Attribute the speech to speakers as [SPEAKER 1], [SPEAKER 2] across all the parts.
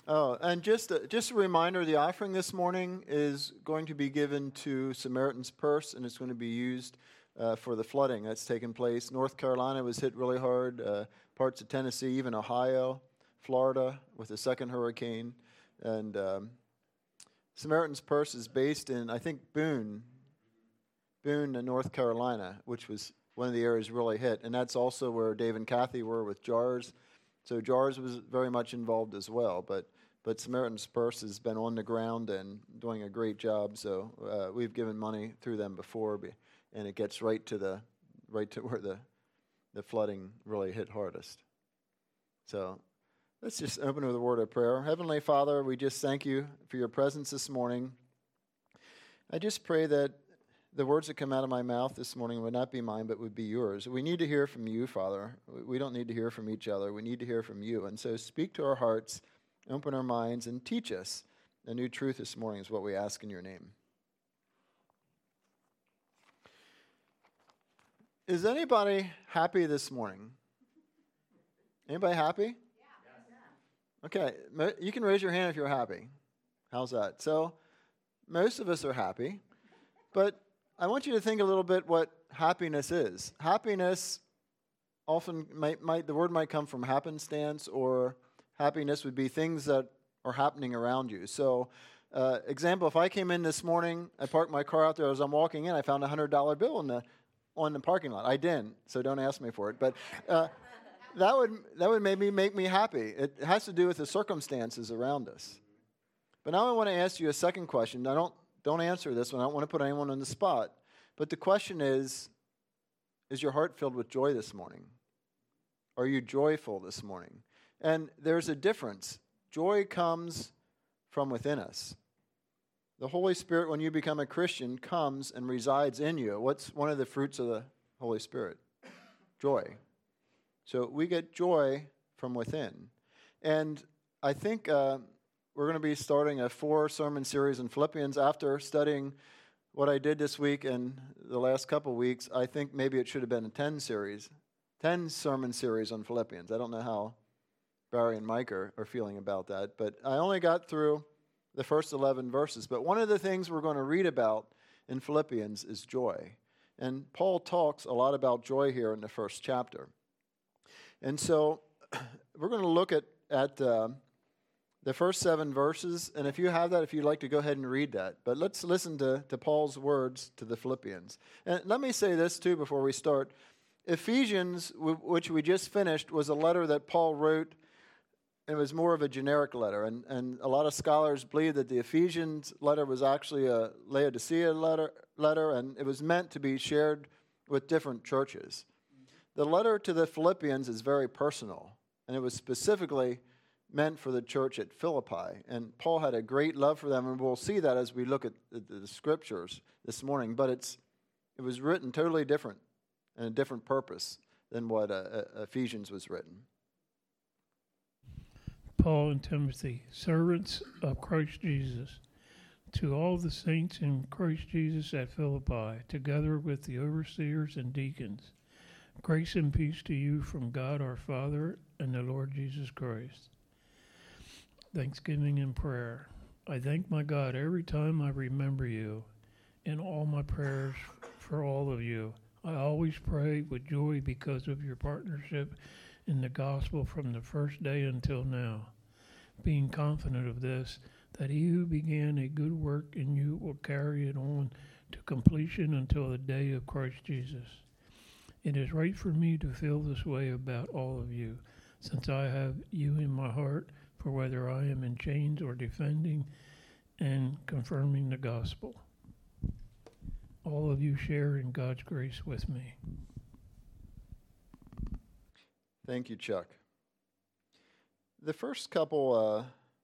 [SPEAKER 1] Oh, and just a reminder, the offering this morning is going to be given to Samaritan's Purse, and it's going to be used for the flooding that's taken place. North Carolina was hit really hard, parts of Tennessee, even Ohio, Florida with the second hurricane. And Samaritan's Purse is based in, I think, Boone, North Carolina, which was one of the areas really hit. And that's also where Dave and Kathy were with JARS. So JARS was very much involved as well. But Samaritan's Purse has been on the ground and doing a great job. So we've given money through them before, and it gets right to where the flooding really hit hardest. So let's just open with a word of prayer. Heavenly Father, we just thank you for your presence this morning. I just pray that the words that come out of my mouth this morning would not be mine, but would be yours. We need to hear from you, Father. We don't need to hear from each other. We need to hear from you. And so speak to our hearts, open our minds, and teach us a new truth this morning is what we ask in your name. Is anybody happy this morning? Anybody happy? Yeah. Okay, you can raise your hand if you're happy. How's that? So most of us are happy, but I want you to think a little bit what happiness is. Happiness often the word might come from happenstance, or happiness would be things that are happening around you. So, example, if I came in this morning, I parked my car out there as I'm walking in, I found a $100 bill on the parking lot. I didn't, so don't ask me for it. But that would maybe make me happy. It has to do with the circumstances around us. But now I want to ask you a second question. Don't answer this one. I don't want to put anyone on the spot. But the question is your heart filled with joy this morning? Are you joyful this morning? And there's a difference. Joy comes from within us. The Holy Spirit, when you become a Christian, comes and resides in you. What's one of the fruits of the Holy Spirit? Joy. So we get joy from within. And I think we're going to be starting a 4-sermon series in Philippians. After studying what I did this week and the last couple of weeks, I think maybe it should have been a 10-sermon series on Philippians. I don't know how Barry and Mike are feeling about that, but I only got through the first 11 verses. But one of the things we're going to read about in Philippians is joy. And Paul talks a lot about joy here in the first chapter. And so we're going to look at the first 7 verses, and if you have that, if you'd like to go ahead and read that. But let's listen to Paul's words to the Philippians. And let me say this, too, before we start. Ephesians, which we just finished, was a letter that Paul wrote. It was more of a generic letter, and a lot of scholars believe that the Ephesians letter was actually a Laodicea letter, and it was meant to be shared with different churches. The letter to the Philippians is very personal, and it was specifically meant for the church at Philippi. And Paul had a great love for them, and we'll see that as we look at the scriptures this morning. But it was written totally different and a different purpose than what Ephesians was written.
[SPEAKER 2] Paul and Timothy, servants of Christ Jesus, to all the saints in Christ Jesus at Philippi, together with the overseers and deacons, grace and peace to you from God our Father and the Lord Jesus Christ. Thanksgiving and prayer. I thank my God every time I remember you in all my prayers for all of you. I always pray with joy because of your partnership in the gospel from the first day until now, being confident of this, that he who began a good work in you will carry it on to completion until the day of Christ Jesus. It is right for me to feel this way about all of you, since I have you in my heart, for whether I am in chains or defending and confirming the gospel. All of you share in God's grace with me.
[SPEAKER 1] Thank you, Chuck. The first couple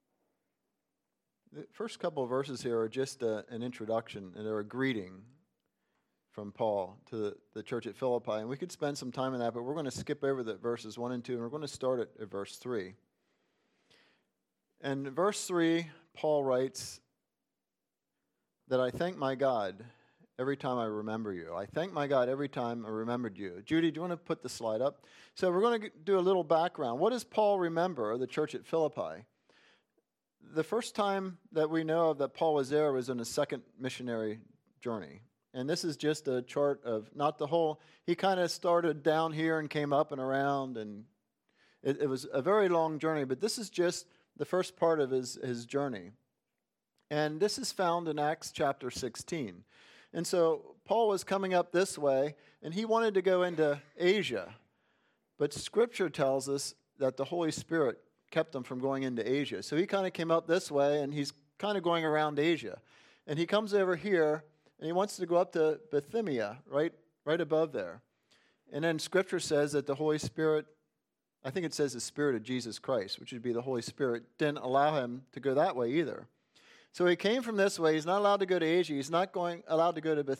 [SPEAKER 1] of verses here are just an introduction, and they're a greeting from Paul to the church at Philippi. And we could spend some time on that, but we're going to skip over the verses 1 and 2, and we're going to start at verse 3. And in verse 3, Paul writes that I thank my God every time I remember you. I thank my God every time I remembered you. Judy, do you want to put the slide up? So we're going to do a little background. What does Paul remember of the church at Philippi? the first time that we know of that Paul was there was on his second missionary journey. And this is just a chart of not the whole, he kind of started down here and came up and around, and it was a very long journey, but this is just the first part of his journey. And this is found in Acts chapter 16. And so Paul was coming up this way, and he wanted to go into Asia. But Scripture tells us that the Holy Spirit kept him from going into Asia. So he kind of came up this way, and he's kind of going around Asia. And he comes over here, and he wants to go up to Bithynia, right above there. And then Scripture says that the Holy Spirit, I think it says the Spirit of Jesus Christ, which would be the Holy Spirit, didn't allow him to go that way either. So he came from this way. He's not allowed to go to Asia. He's not allowed to go to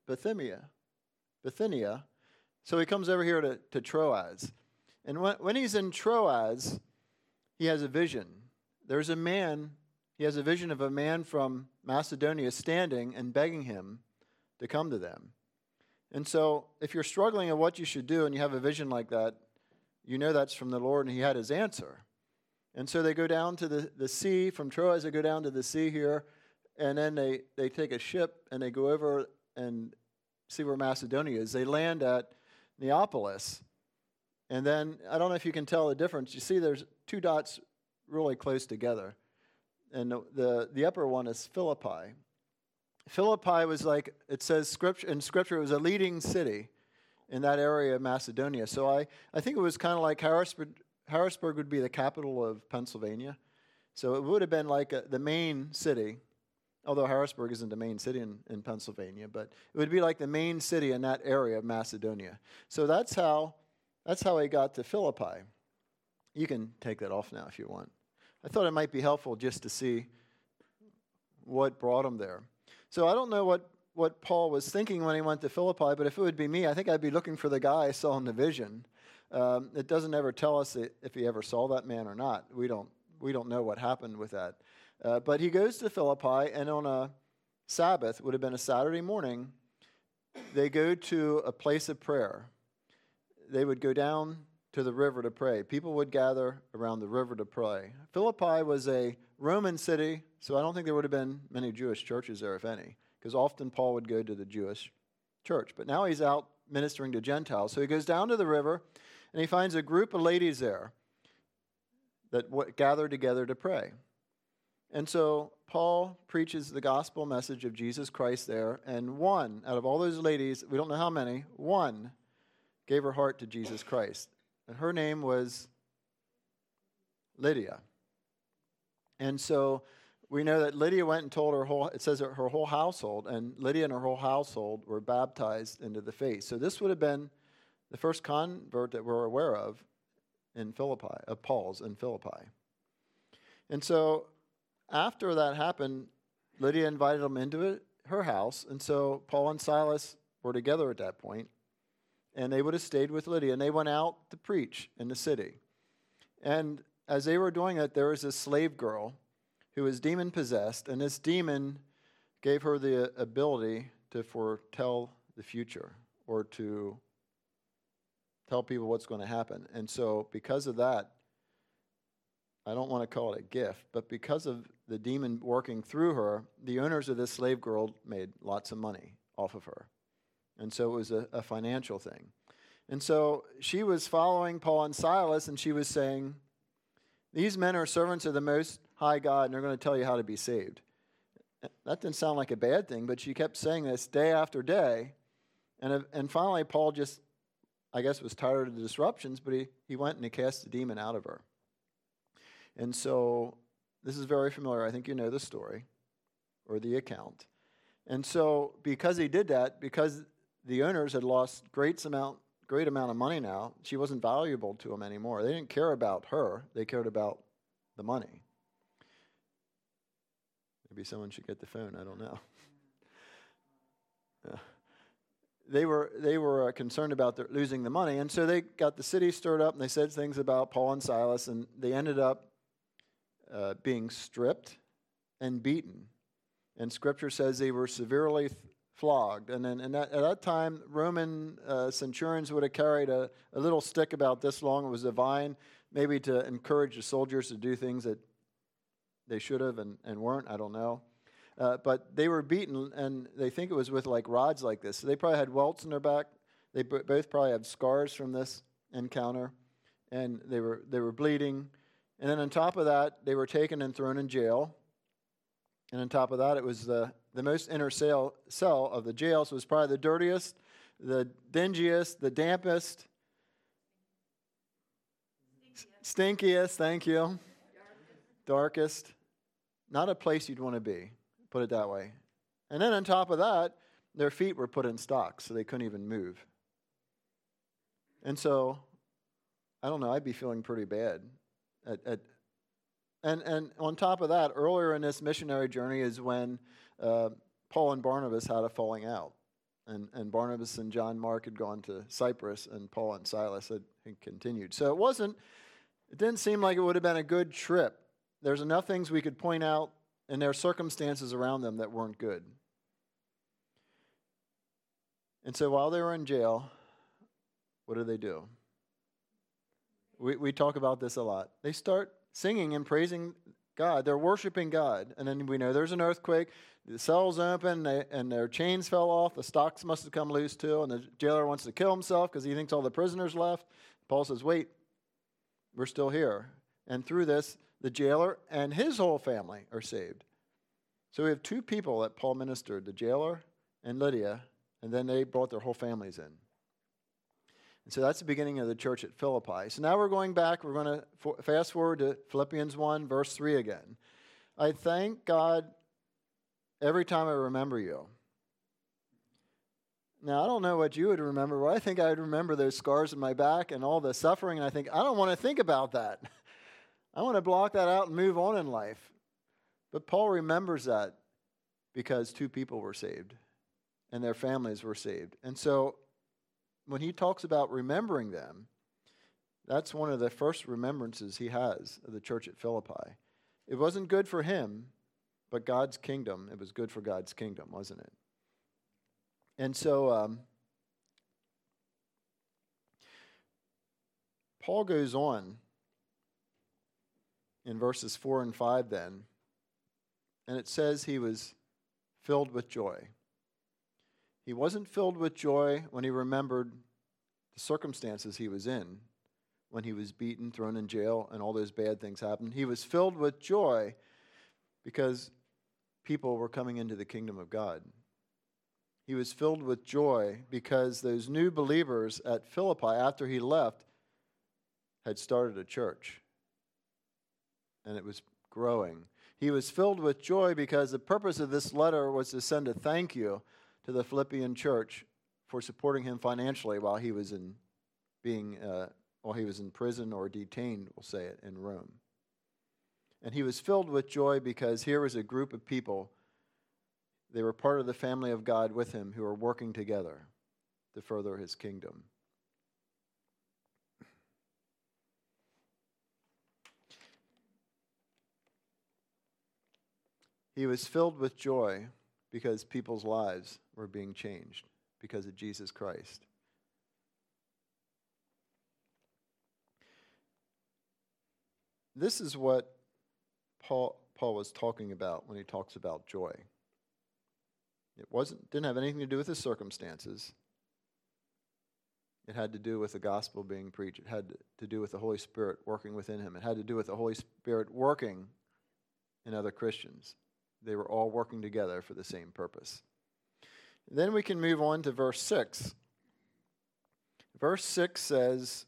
[SPEAKER 1] Bithynia. So he comes over here to Troas. And when he's in Troas, he has a vision. There's a man, he has a vision of a man from Macedonia standing and begging him to come to them. And so if you're struggling at what you should do and you have a vision like that, you know that's from the Lord, and he had his answer. And so they go down to the sea. From Troas, they go down to the sea here, and then they take a ship, and they go over and see where Macedonia is. They land at Neapolis. And then, I don't know if you can tell the difference. You see there's two dots really close together. And the upper one is Philippi. Philippi was like, it says in Scripture, it was a leading city in that area of Macedonia. So I think it was kind of like Harrisburg would be the capital of Pennsylvania. So it would have been like the main city, although Harrisburg isn't the main city in Pennsylvania, but it would be like the main city in that area of Macedonia. So that's how he got to Philippi. You can take that off now if you want. I thought it might be helpful just to see what brought him there. So I don't know what Paul was thinking when he went to Philippi, but if it would be me, I think I'd be looking for the guy I saw in the vision. It doesn't ever tell us if he ever saw that man or not. We don't know what happened with that. But he goes to Philippi, and on a Sabbath, would have been a Saturday morning, they go to a place of prayer. They would go down to the river to pray. People would gather around the river to pray. Philippi was a Roman city, so I don't think there would have been many Jewish churches there, if any, because often Paul would go to the Jewish church. But now he's out ministering to Gentiles. So he goes down to the river, and he finds a group of ladies there that gather together to pray. And so Paul preaches the gospel message of Jesus Christ there, and one out of all those ladies, we don't know how many, one gave her heart to Jesus Christ. And her name was Lydia. And so we know that Lydia went and told it says her whole household, and Lydia and her whole household were baptized into the faith. So this would have been the first convert that we're aware of in Philippi, of Paul's in Philippi. And so after that happened, Lydia invited them into her house, and so Paul and Silas were together at that point, and they would have stayed with Lydia, and they went out to preach in the city. And as they were doing it, there was this slave girl who was demon-possessed, and this demon gave her the ability to foretell the future or to tell people what's going to happen. And so because of that, I don't want to call it a gift, but because of the demon working through her, the owners of this slave girl made lots of money off of her. And so it was a financial thing. And so she was following Paul and Silas, and she was saying, these men are servants of the Most High God, and they're going to tell you how to be saved. That didn't sound like a bad thing, but she kept saying this day after day. And finally, Paul just, I guess, was tired of the disruptions, but he went and he cast the demon out of her. And so this is very familiar. I think you know the story or the account. And so because he did that, because the owners had lost great amount of money now, she wasn't valuable to them anymore. They didn't care about her. They cared about the money. Maybe someone should get the phone. I don't know. Yeah. They were concerned about losing the money, and so they got the city stirred up, and they said things about Paul and Silas, and they ended up being stripped and beaten. And Scripture says they were severely flogged. And then at that time, Roman centurions would have carried a little stick about this long. It was a vine, maybe to encourage the soldiers to do things that they should have and weren't. I don't know. But they were beaten, and they think it was with like rods like this. So they probably had welts in their back. They both probably have scars from this encounter, and they were bleeding. And then on top of that, they were taken and thrown in jail. And on top of that, it was the most inner cell of the jail. So it was probably the dirtiest, the dingiest, the dampest, stinkiest, thank you, darkest. Not a place you'd want to be, put it that way. And then on top of that, their feet were put in stocks, so they couldn't even move. And so, I don't know, I'd be feeling pretty bad. And on top of that, earlier in this missionary journey is when Paul and Barnabas had a falling out. And Barnabas and John Mark had gone to Cyprus, and Paul and Silas had continued. So it didn't seem like it would have been a good trip. There's enough things we could point out in their circumstances around them that weren't good. And so while they were in jail, what do? We talk about this a lot. They start singing and praising God. They're worshiping God. And then we know there's an earthquake. The cells open, and their chains fell off. The stocks must have come loose too. And the jailer wants to kill himself because he thinks all the prisoners left. Paul says, wait, we're still here. And through this, the jailer and his whole family are saved. So we have two people that Paul ministered, the jailer and Lydia, and then they brought their whole families in. And so that's the beginning of the church at Philippi. So now we're going back. We're going to fast forward to Philippians 1, verse 3 again. I thank God every time I remember you. Now, I don't know what you would remember, but I think I would remember those scars in my back and all the suffering, and I think, I don't want to think about that. I want to block that out and move on in life. But Paul remembers that because two people were saved and their families were saved. And so when he talks about remembering them, that's one of the first remembrances he has of the church at Philippi. It wasn't good for him, but God's kingdom, it was good for God's kingdom, wasn't it? And so Paul goes on in verses 4 and 5 then, and it says he was filled with joy. He wasn't filled with joy when he remembered the circumstances he was in, when he was beaten, thrown in jail, and all those bad things happened. He was filled with joy because people were coming into the kingdom of God. He was filled with joy because those new believers at Philippi, after he left, had started a church. And it was growing. He was filled with joy because the purpose of this letter was to send a thank you to the Philippian church for supporting him financially while he was in prison or detained, we'll say it, in Rome. And he was filled with joy because here was a group of people. They were part of the family of God with him who were working together to further his kingdom. He was filled with joy because people's lives were being changed because of Jesus Christ. This is what Paul was talking about when he talks about joy. It didn't have anything to do with his circumstances. It had to do with the gospel being preached. It had to do with the Holy Spirit working within him. It had to do with the Holy Spirit working in other Christians. They were all working together for the same purpose. Then we can move on to verse 6. Verse 6 says,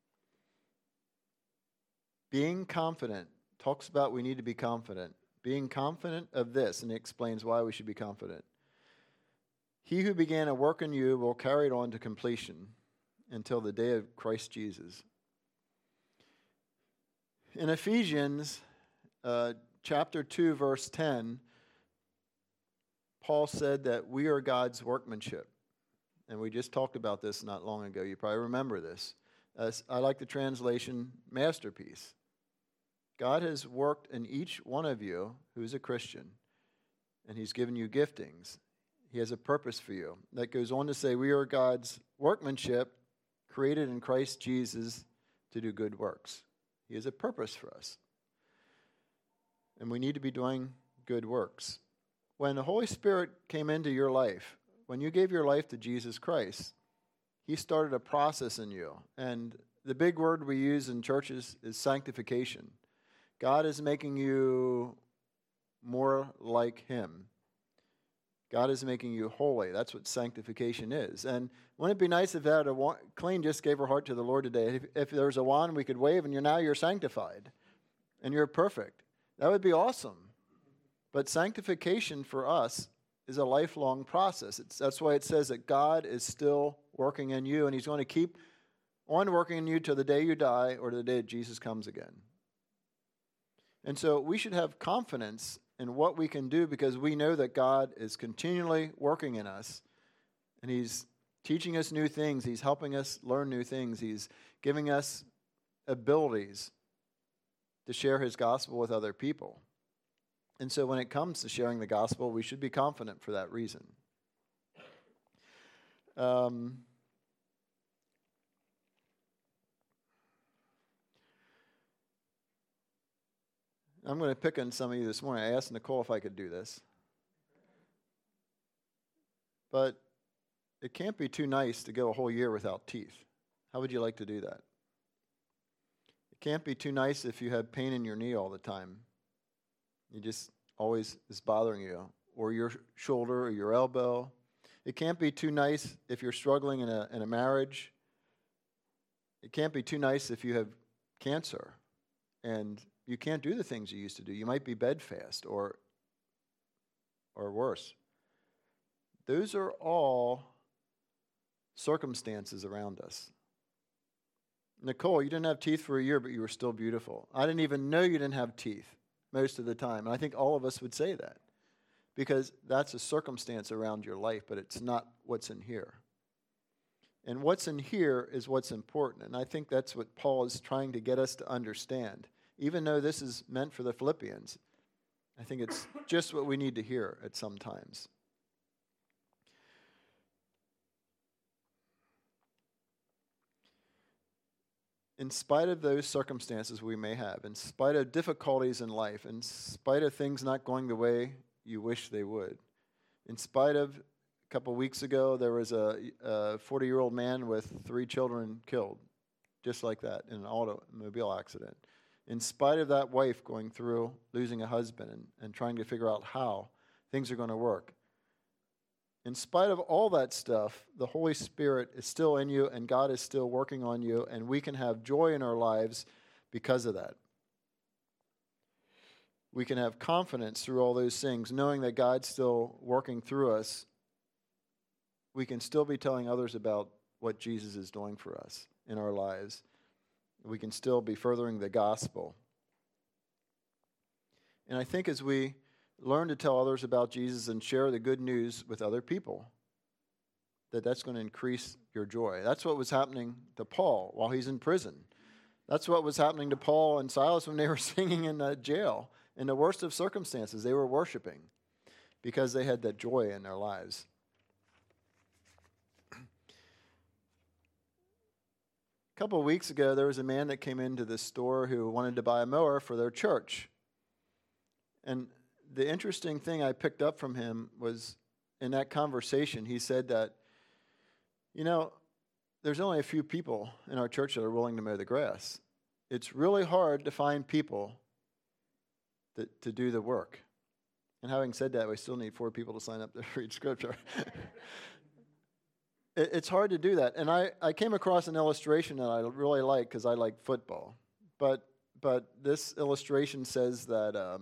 [SPEAKER 1] being confident, talks about we need to be confident. Being confident of this, and he explains why we should be confident. He who began a work in you will carry it on to completion until the day of Christ Jesus. In Ephesians chapter 2, verse 10, Paul said that we are God's workmanship. And we just talked about this not long ago. You probably remember this. I like the translation, masterpiece. God has worked in each one of you who's a Christian, and he's given you giftings. He has a purpose for you. That goes on to say we are God's workmanship, created in Christ Jesus to do good works. He has a purpose for us. and we need to be doing good works. When the Holy Spirit came into your life, when you gave your life to Jesus Christ, he started a process in you. And the big word we use in churches is sanctification. God is making you more like him. God is making you holy. That's what sanctification is. And wouldn't it be nice if that Colleen just gave her heart to the Lord today? If there was a wand we could wave and you're sanctified and you're perfect. That would be awesome. But sanctification for us is a lifelong process. That's why it says that God is still working in you, and he's going to keep on working in you till the day you die or the day that Jesus comes again. And so we should have confidence in what we can do because we know that God is continually working in us, and he's teaching us new things. He's helping us learn new things. He's giving us abilities to share his gospel with other people. And so when it comes to sharing the gospel, we should be confident for that reason. I'm going to pick on some of you this morning. I asked Nicole if I could do this. But it can't be too nice to go a whole year without teeth. How would you like to do that? It can't be too nice if you have pain in your knee all the time. You just always is bothering you, or your shoulder or your elbow. It can't be too nice if you're struggling in a marriage. It can't be too nice if you have cancer and you can't do the things you used to do. You might be bedfast or worse. Those are all circumstances around us. Nicole, you didn't have teeth for a year, but you were still beautiful. I didn't even know you didn't have teeth most of the time. And I think all of us would say that because that's a circumstance around your life, but it's not what's in here. And what's in here is what's important. And I think that's what Paul is trying to get us to understand. Even though this is meant for the Philippians, I think it's just what we need to hear at some times. In spite of those circumstances we may have, in spite of difficulties in life, in spite of things not going the way you wish they would, in spite of, a couple weeks ago, there was a 40-year-old man with 3 children killed, just like that, in an automobile accident. In spite of that wife going through losing a husband and trying to figure out how things are going to work, in spite of all that stuff, the Holy Spirit is still in you and God is still working on you, and we can have joy in our lives because of that. We can have confidence through all those things, knowing that God's still working through us. We can still be telling others about what Jesus is doing for us in our lives. We can still be furthering the gospel. And I think as we learn to tell others about Jesus and share the good news with other people, that's going to increase your joy. That's what was happening to Paul while he's in prison. That's what was happening to Paul and Silas when they were singing in the jail. In the worst of circumstances, they were worshiping because they had that joy in their lives. A couple of weeks ago, there was a man that came into the store who wanted to buy a mower for their church. And the interesting thing I picked up from him was in that conversation, he said that, there's only a few people in our church that are willing to mow the grass. It's really hard to find people to do the work. And having said that, we still need 4 people to sign up to read Scripture. It's hard to do that. And I came across an illustration that I really like because I like football. But this illustration says that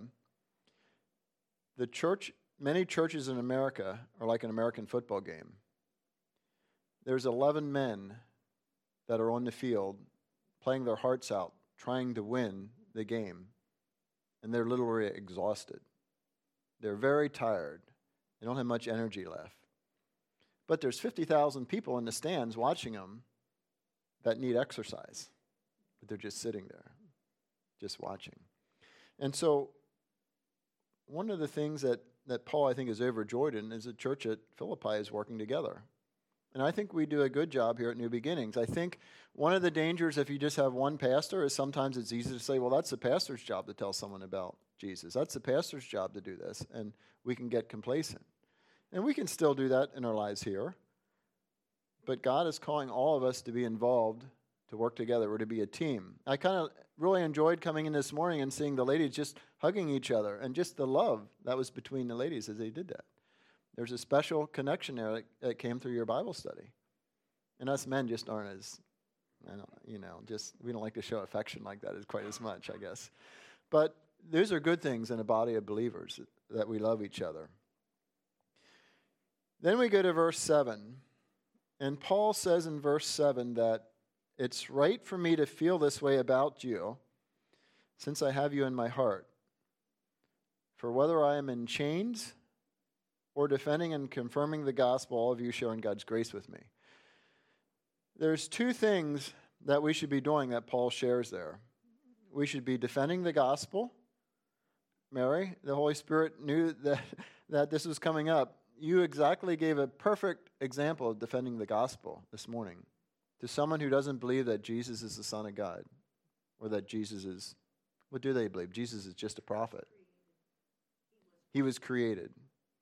[SPEAKER 1] many churches in America are like an American football game. There's 11 men that are on the field playing their hearts out, trying to win the game, and they're literally exhausted. They're very tired. They don't have much energy left. But there's 50,000 people in the stands watching them that need exercise, but they're just sitting there, just watching. And so one of the things that Paul, I think, is overjoyed in is the church at Philippi is working together. And I think we do a good job here at New Beginnings. I think one of the dangers if you just have one pastor is sometimes it's easy to say, well, that's the pastor's job to tell someone about Jesus. That's the pastor's job to do this. And we can get complacent. And we can still do that in our lives here. But God is calling all of us to be involved, to work together, or to be a team. I kind of really enjoyed coming in this morning and seeing the ladies just hugging each other and just the love that was between the ladies as they did that. There's a special connection there that came through your Bible study. And us men just aren't as, we don't like to show affection like that quite as much, I guess. But those are good things in a body of believers, that we love each other. Then we go to verse 7. And Paul says in verse 7 that it's right for me to feel this way about you, since I have you in my heart. For whether I am in chains or defending and confirming the gospel, all of you sharing God's grace with me. There's two things that we should be doing that Paul shares there. We should be defending the gospel. Mary, the Holy Spirit knew that this was coming up. You exactly gave a perfect example of defending the gospel this morning to someone who doesn't believe that Jesus is the Son of God, or that Jesus is, what do they believe? Jesus is just a prophet. He was created.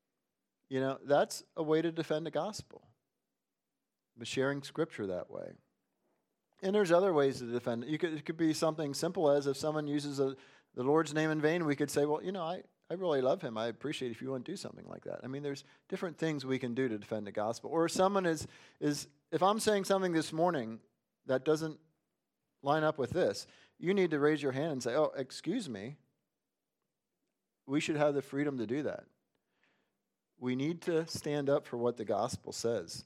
[SPEAKER 1] That's a way to defend the gospel, but sharing Scripture that way. And there's other ways to defend it. It could be something simple as if someone uses the Lord's name in vain, we could say, well, I really love him. I appreciate if you want to do something like that. I mean, there's different things we can do to defend the gospel. Or someone is if I'm saying something this morning that doesn't line up with this, you need to raise your hand and say, oh, excuse me. We should have the freedom to do that. We need to stand up for what the gospel says.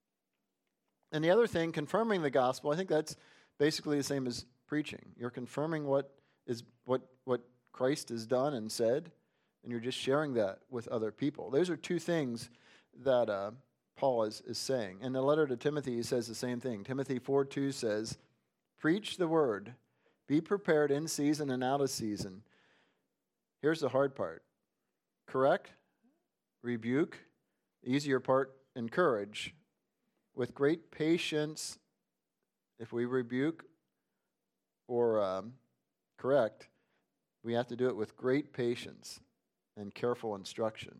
[SPEAKER 1] And the other thing, confirming the gospel, I think that's basically the same as preaching. You're confirming what Christ has done and said, and you're just sharing that with other people. Those are two things that Paul is saying. In the letter to Timothy, he says the same thing. Timothy 4:2 says, preach the word, be prepared in season and out of season. Here's the hard part. Correct, rebuke, easier part, encourage. With great patience, if we rebuke or correct, we have to do it with great patience and careful instruction.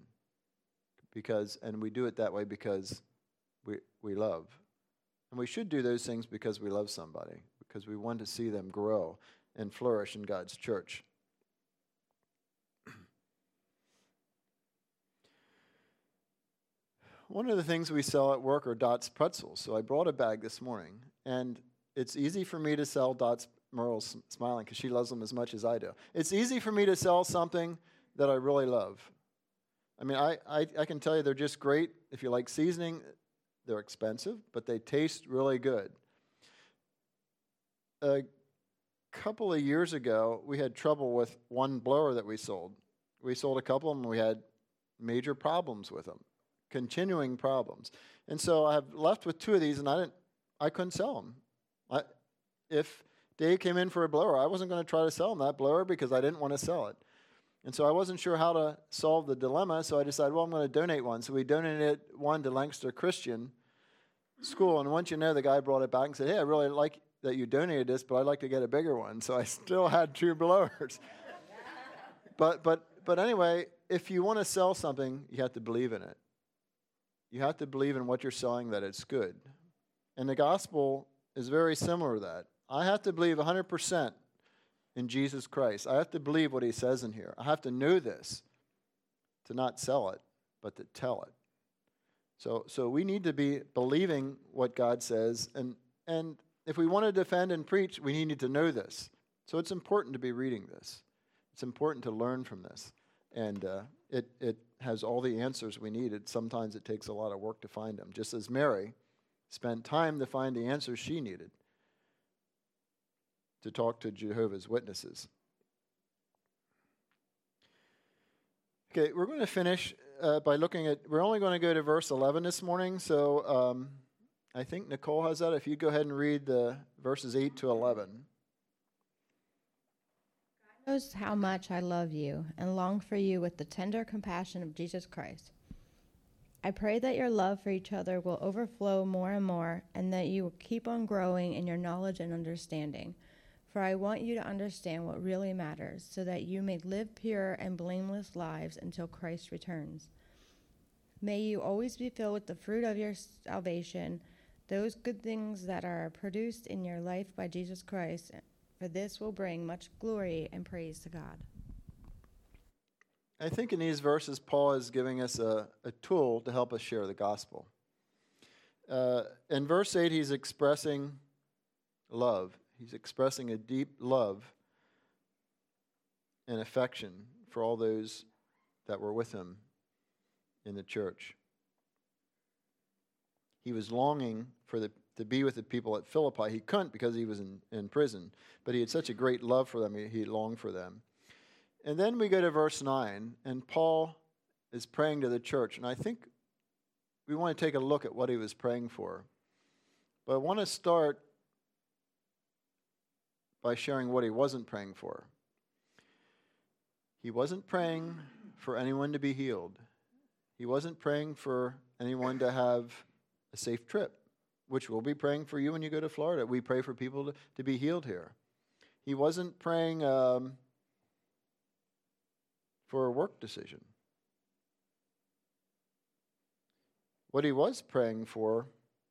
[SPEAKER 1] And we do it that way because we love. And we should do those things because we love somebody, because we want to see them grow and flourish in God's church. One of the things we sell at work are Dot's pretzels. So I brought a bag this morning, and it's easy for me to sell Dot's. Merle's smiling because she loves them as much as I do. It's easy for me to sell something that I really love. I mean, I can tell you they're just great. If you like seasoning, they're expensive, but they taste really good. A couple of years ago, we had trouble with one blower that we sold. We sold a couple of them, and we had major problems with them. Continuing problems. And so I have left with two of these, and I couldn't sell them. If Dave came in for a blower, I wasn't going to try to sell him that blower because I didn't want to sell it. And so I wasn't sure how to solve the dilemma, so I decided, well, I'm going to donate one. So we donated one to Lancaster Christian School, and once the guy brought it back and said, hey, I really like that you donated this, but I'd like to get a bigger one. So I still had two blowers. But anyway, if you want to sell something, you have to believe in it. You have to believe in what you're selling, that it's good. And the gospel is very similar to that. I have to believe 100% in Jesus Christ. I have to believe what he says in here. I have to know this to not sell it, but to tell it. So we need to be believing what God says. And if we want to defend and preach, we need to know this. So it's important to be reading this. It's important to learn from this. And it has all the answers we need. Sometimes it takes a lot of work to find them, just as Mary spent time to find the answers she needed to talk to Jehovah's Witnesses. Okay, we're going to finish by looking at, we're only going to go to verse 11 this morning, so I think Nicole has that. If you go ahead and read the verses 8 to 11.
[SPEAKER 3] God knows how much I love you and long for you with the tender compassion of Jesus Christ. I pray that your love for each other will overflow more and more, and that you will keep on growing in your knowledge and understanding. For I want you to understand what really matters, so that you may live pure and blameless lives until Christ returns. May you always be filled with the fruit of your salvation, those good things that are produced in your life by Jesus Christ, for this will bring much glory and praise to God.
[SPEAKER 1] I think in these verses, Paul is giving us a tool to help us share the gospel. In verse 8, he's expressing love. He's expressing a deep love and affection for all those that were with him in the church. He was longing to be with the people at Philippi. He couldn't because he was in prison, but he had such a great love for them, he longed for them. And then we go to verse 9, and Paul is praying to the church. And I think we want to take a look at what he was praying for. But I want to start by sharing what he wasn't praying for. He wasn't praying for anyone to be healed. He wasn't praying for anyone to have a safe trip, which we'll be praying for you when you go to Florida. We pray for people to be healed here. He wasn't praying for a work decision. What he was praying for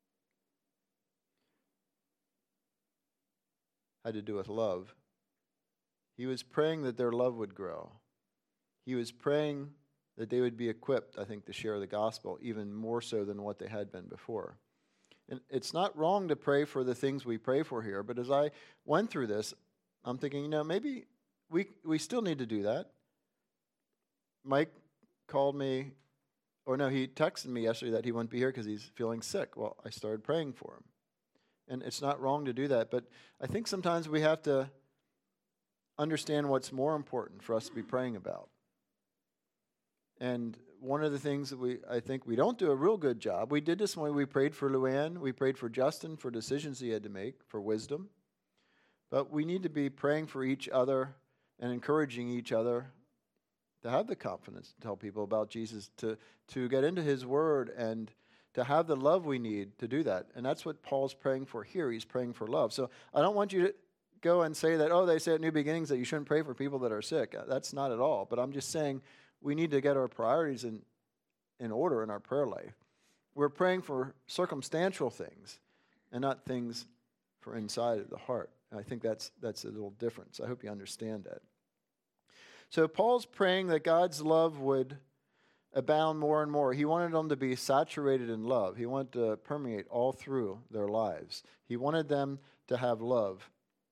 [SPEAKER 1] had to do with love. He was praying that their love would grow. He was praying that they would be equipped, I think, to share the gospel even more so than what they had been before. And it's not wrong to pray for the things we pray for here, but as I went through this, I'm thinking, maybe we still need to do that. Mike called me, he texted me yesterday that he wouldn't be here because he's feeling sick. Well, I started praying for him. And it's not wrong to do that, but I think sometimes we have to understand what's more important for us to be praying about. And one of the things that I think we don't do a real good job, we did this when we prayed for Luann, we prayed for Justin for decisions he had to make, for wisdom. But we need to be praying for each other and encouraging each other to have the confidence to tell people about Jesus, to get into his word and to have the love we need to do that. And that's what Paul's praying for here. He's praying for love. So I don't want you to go and say that, they say at New Beginnings that you shouldn't pray for people that are sick. That's not at all. But I'm just saying we need to get our priorities in order in our prayer life. We're praying for circumstantial things and not things for inside of the heart. And I think that's a little difference. I hope you understand that. So Paul's praying that God's love would abound more and more. He wanted them to be saturated in love. He wanted to permeate all through their lives. He wanted them to have love.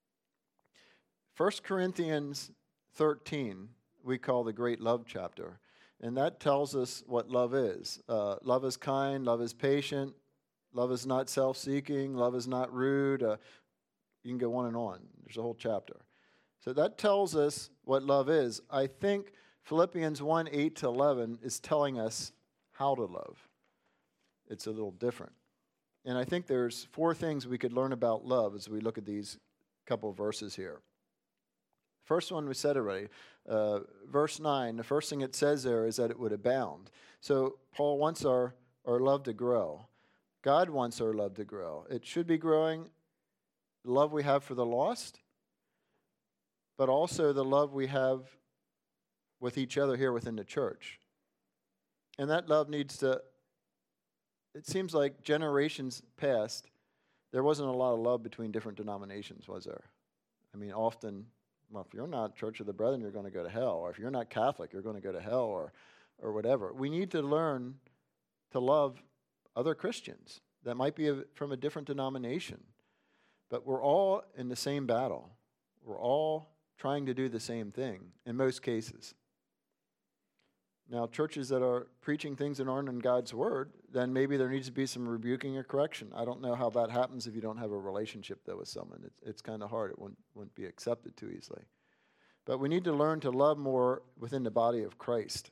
[SPEAKER 1] 1 Corinthians 13, we call the great love chapter. And that tells us what love is. Love is kind, love is patient, love is not self-seeking, love is not rude. You can go on and on. There's a whole chapter. So that tells us what love is. I think Philippians 1, 8-11 is telling us how to love. It's a little different. And I think there's 4 things we could learn about love as we look at these couple of verses here. First one we said already. Verse 9, the first thing it says there is that it would abound. So Paul wants our love to grow. God wants our love to grow. It should be growing, the love we have for the lost, but also the love we have with each other here within the church. And that love needs to, it seems like generations past, there wasn't a lot of love between different denominations, was there? I mean, often, if you're not Church of the Brethren, you're going to go to hell. Or if you're not Catholic, you're going to go to hell, or whatever. We need to learn to love other Christians that might be from a different denomination. But we're all in the same battle. We're all trying to do the same thing in most cases. Now, churches that are preaching things that aren't in God's word, then maybe there needs to be some rebuking or correction. I don't know how that happens if you don't have a relationship, though, with someone. It's kind of hard. It wouldn't be accepted too easily. But we need to learn to love more within the body of Christ.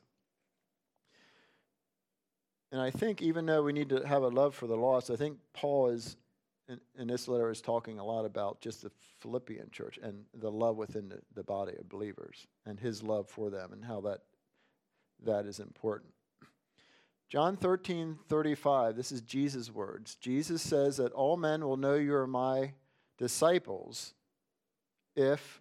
[SPEAKER 1] And I think even though we need to have a love for the lost, I think Paul is, in this letter, is talking a lot about just the Philippian church and the love within the body of believers and his love for them and how that is important. John 13:35, this is Jesus' words. Jesus says that all men will know you are my disciples if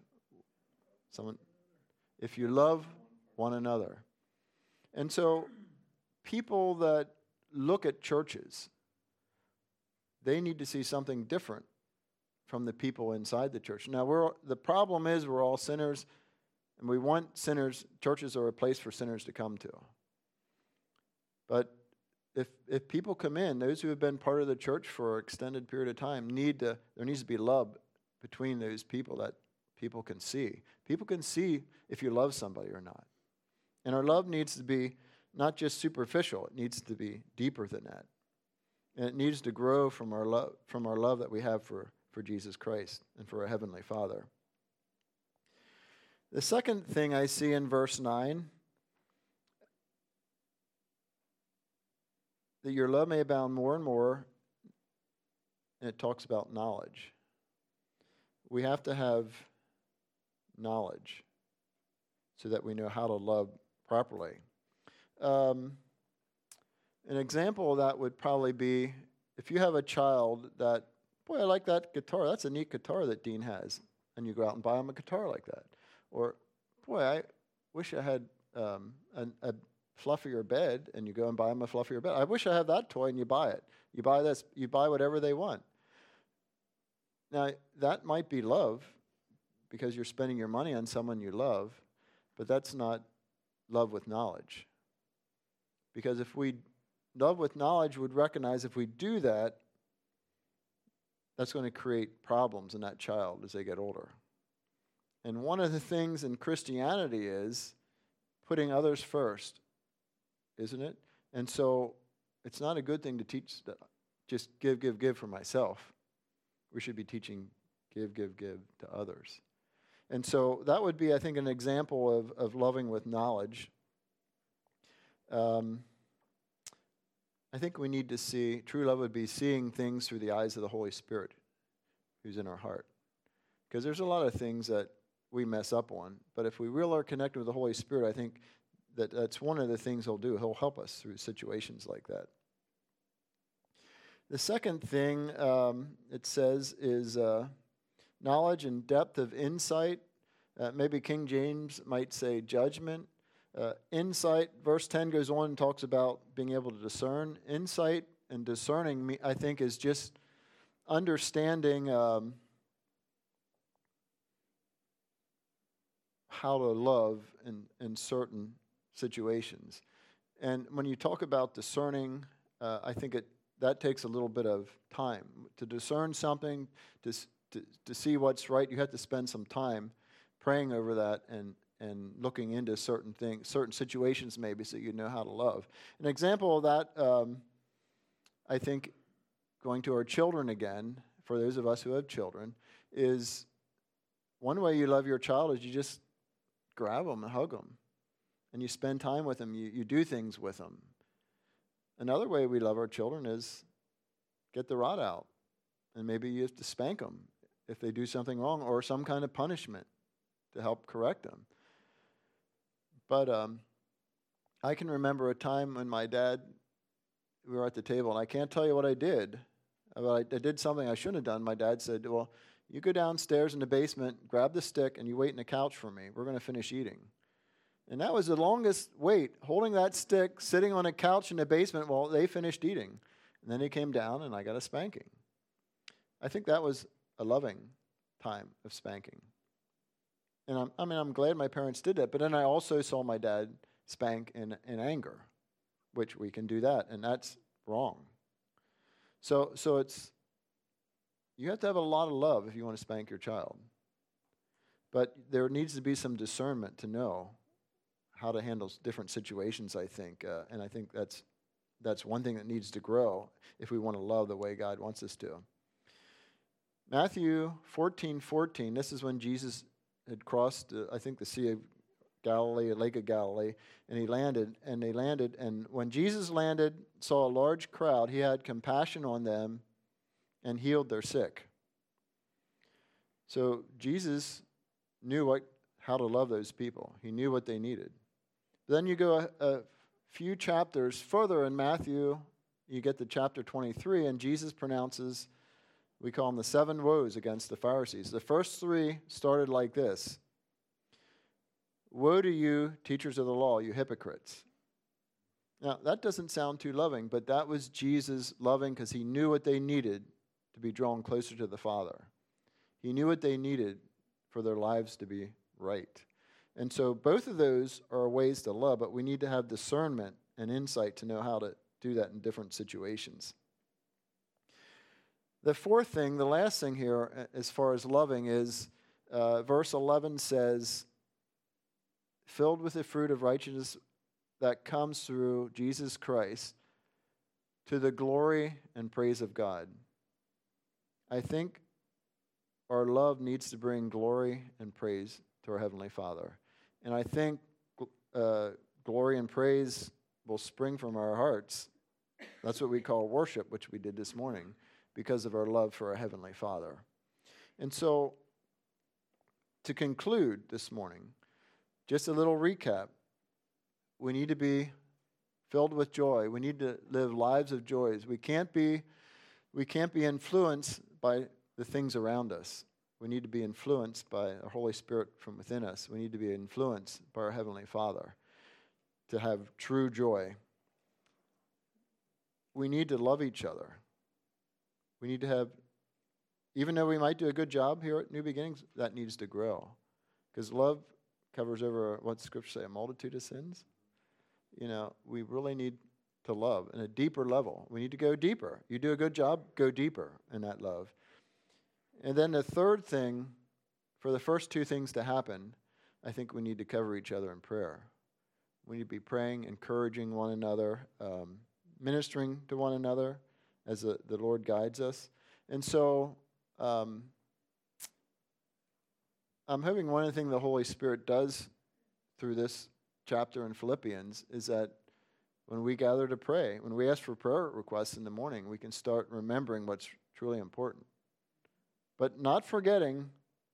[SPEAKER 1] you love one another. And so people that look at churches, they need to see something different from the people inside the church. Now, the problem is we're all sinners, and we want sinners. Churches are a place for sinners to come to. But if people come in, those who have been part of the church for an extended period of time, there needs to be love between those people that people can see. People can see if you love somebody or not. And our love needs to be not just superficial, it needs to be deeper than that. And it needs to grow from our love that we have for Jesus Christ and for our Heavenly Father. The second thing I see in verse 9, that your love may abound more and more, and it talks about knowledge. We have to have knowledge so that we know how to love properly. An example of that would probably be if you have a child that, boy, I like that guitar. That's a neat guitar that Dean has. And you go out and buy him a guitar like that. Or, boy, I wish I had a fluffier bed, and you go and buy him a fluffier bed. I wish I had that toy, and you buy it. You buy this. You buy whatever they want. Now, that might be love because you're spending your money on someone you love, but that's not love with knowledge. Because if we love with knowledge, would recognize if we do that, that's going to create problems in that child as they get older. And one of the things in Christianity is putting others first, isn't it? And so it's not a good thing to teach that just give for myself. We should be teaching give to others. And so that would be, I think, an example of loving with knowledge. I think we need to see, true love would be seeing things through the eyes of the Holy Spirit who's in our heart. Because there's a lot of things that we mess up on, but if we really are connected with the Holy Spirit, I think that's one of the things He'll do. He'll help us through situations like that. The second thing it says is knowledge and depth of insight. Maybe King James might say judgment. Insight, verse 10 goes on and talks about being able to discern. Insight and discerning, I think, is just understanding how to love in certain situations. And when you talk about discerning, I think that takes a little bit of time. To discern something, to see what's right, you have to spend some time praying over that and looking into certain things, certain situations maybe, so you know how to love. An example of that, I think, going to our children again, for those of us who have children, is one way you love your child is you just grab them and hug them. And you spend time with them. You do things with them. Another way we love our children is get the rod out. And maybe you have to spank them if they do something wrong, or some kind of punishment to help correct them. But I can remember a time when my dad, we were at the table, and I can't tell you what I did. I did something I shouldn't have done. My dad said, well, you go downstairs in the basement, grab the stick, and you wait in the couch for me. We're going to finish eating. And that was the longest wait, holding that stick, sitting on a couch in the basement while they finished eating. And then he came down, and I got a spanking. I think that was a loving time of spanking. And I'm glad my parents did that. But then I also saw my dad spank in anger, which we can do that, and that's wrong. So it's, you have to have a lot of love if you want to spank your child. But there needs to be some discernment to know how to handle different situations, I think. And I think that's one thing that needs to grow if we want to love the way God wants us to. Matthew 14:14, this is when Jesus had crossed, I think, the Sea of Galilee, Lake of Galilee, and they landed, and when Jesus landed, saw a large crowd, he had compassion on them and healed their sick. So Jesus knew how to love those people. He knew what they needed. Then you go a few chapters further in Matthew, you get to chapter 23, and Jesus pronounces, we call them the 7 woes against the Pharisees. The first 3 started like this. Woe to you, teachers of the law, you hypocrites. Now, that doesn't sound too loving, but that was Jesus loving because he knew what they needed to be drawn closer to the Father. He knew what they needed for their lives to be right. And so both of those are ways to love, but we need to have discernment and insight to know how to do that in different situations. The fourth thing, the last thing here as far as loving is verse 11 says, filled with the fruit of righteousness that comes through Jesus Christ to the glory and praise of God. I think our love needs to bring glory and praise to our Heavenly Father. And I think glory and praise will spring from our hearts. That's what we call worship, which we did this morning, because of our love for our Heavenly Father. And so, to conclude this morning, just a little recap. We need to be filled with joy. We need to live lives of joys. We can't be influenced by the things around us. We need to be influenced by the Holy Spirit from within us. We need to be influenced by our Heavenly Father to have true joy. We need to love each other. We need to have, even though we might do a good job here at New Beginnings, that needs to grow. Because love covers over, what Scripture say, a multitude of sins. You know, we really need to love in a deeper level. We need to go deeper. You do a good job, go deeper in that love. And then the third thing, for the first 2 things to happen, I think we need to cover each other in prayer. We need to be praying, encouraging one another, ministering to one another as the Lord guides us. And so I'm hoping one of the things the Holy Spirit does through this chapter in Philippians is that when we gather to pray, when we ask for prayer requests in the morning, we can start remembering what's truly important. But not forgetting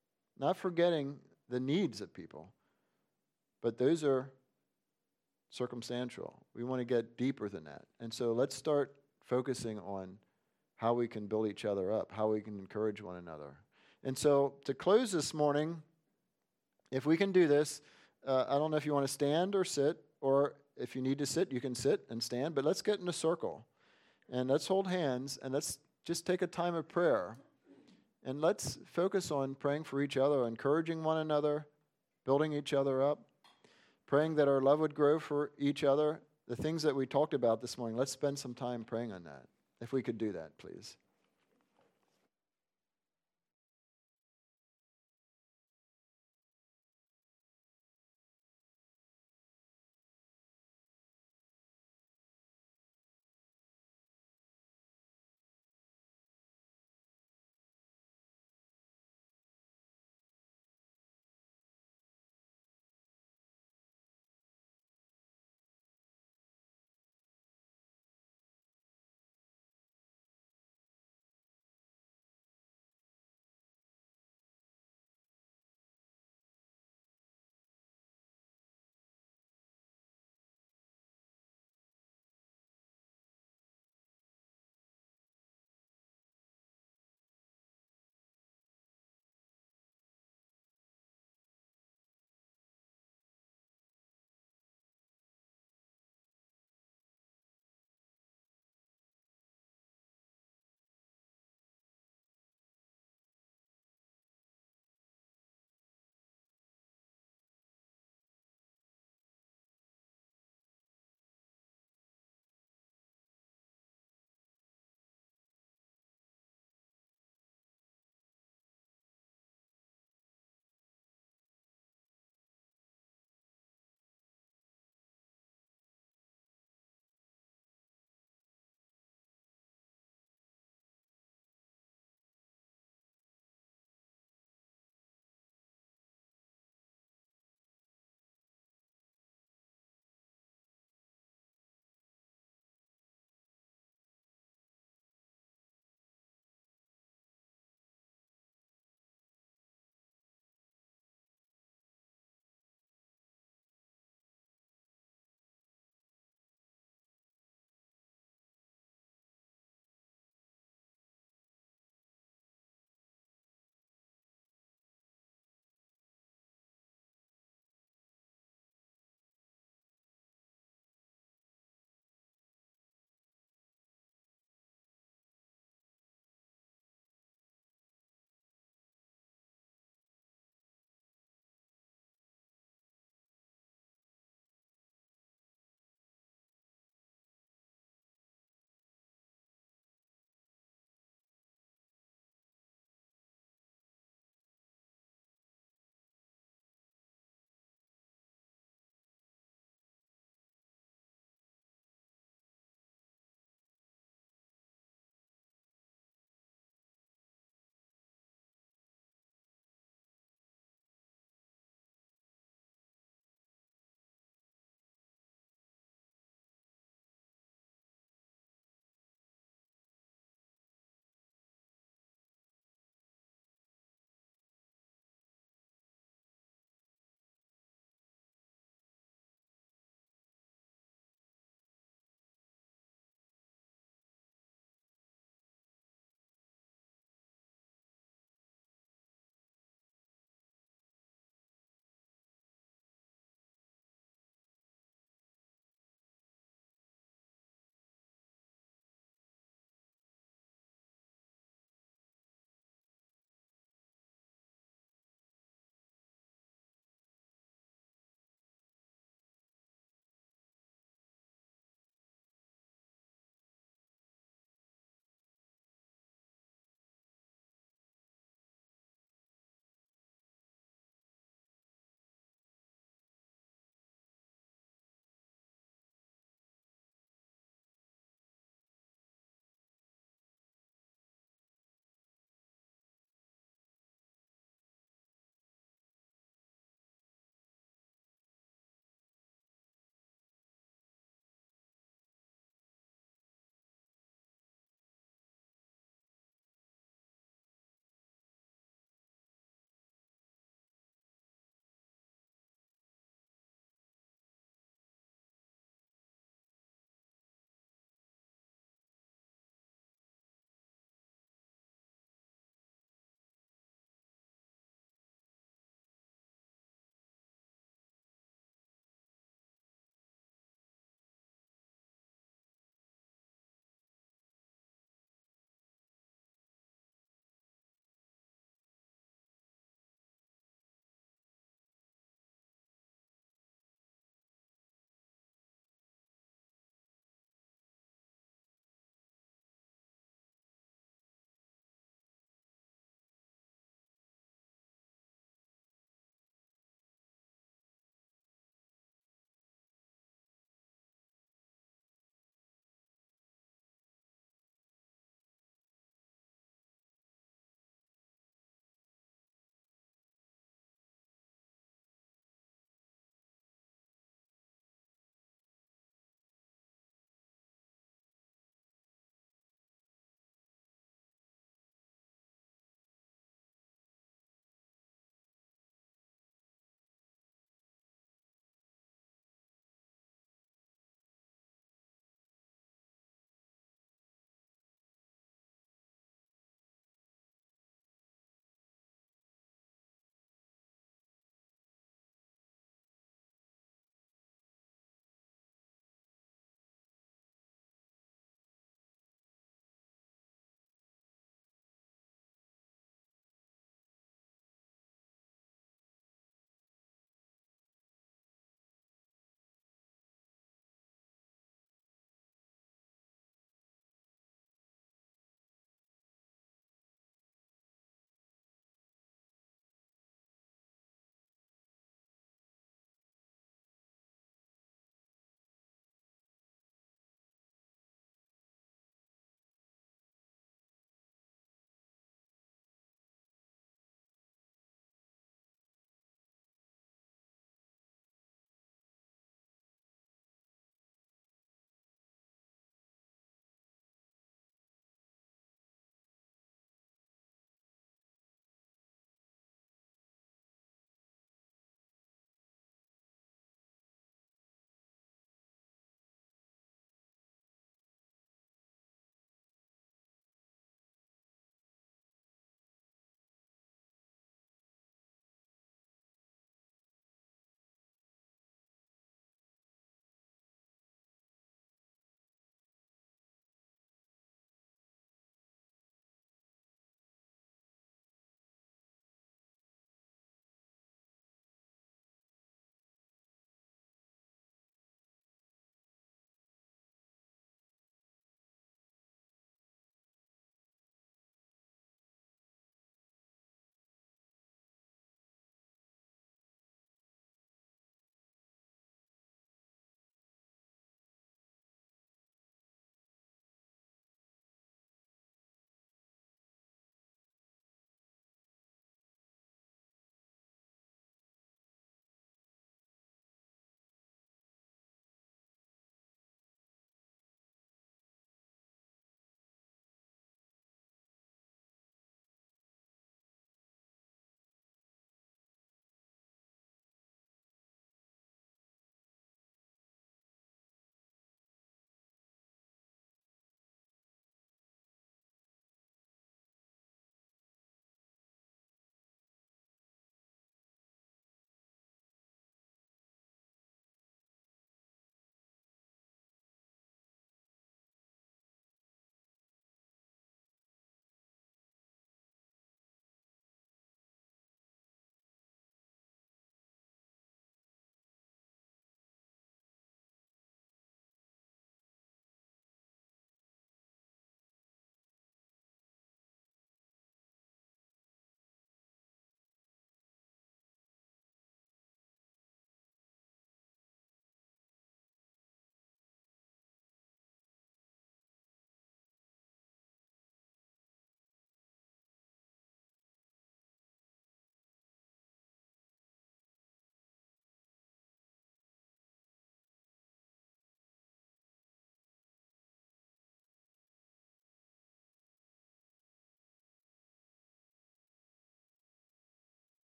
[SPEAKER 1] the needs of people. But those are circumstantial. We want to get deeper than that. And so let's start focusing on how we can build each other up, how we can encourage one another. And so to close this morning, if we can do this, I don't know if you want to stand or sit, or if you need to sit, you can sit and stand, but let's get in a circle. And let's hold hands, and let's just take a time of prayer. And let's focus on praying for each other, encouraging one another, building each other up, praying that our love would grow for each other. The things that we talked about this morning, let's spend some time praying on that. If we could do that, please.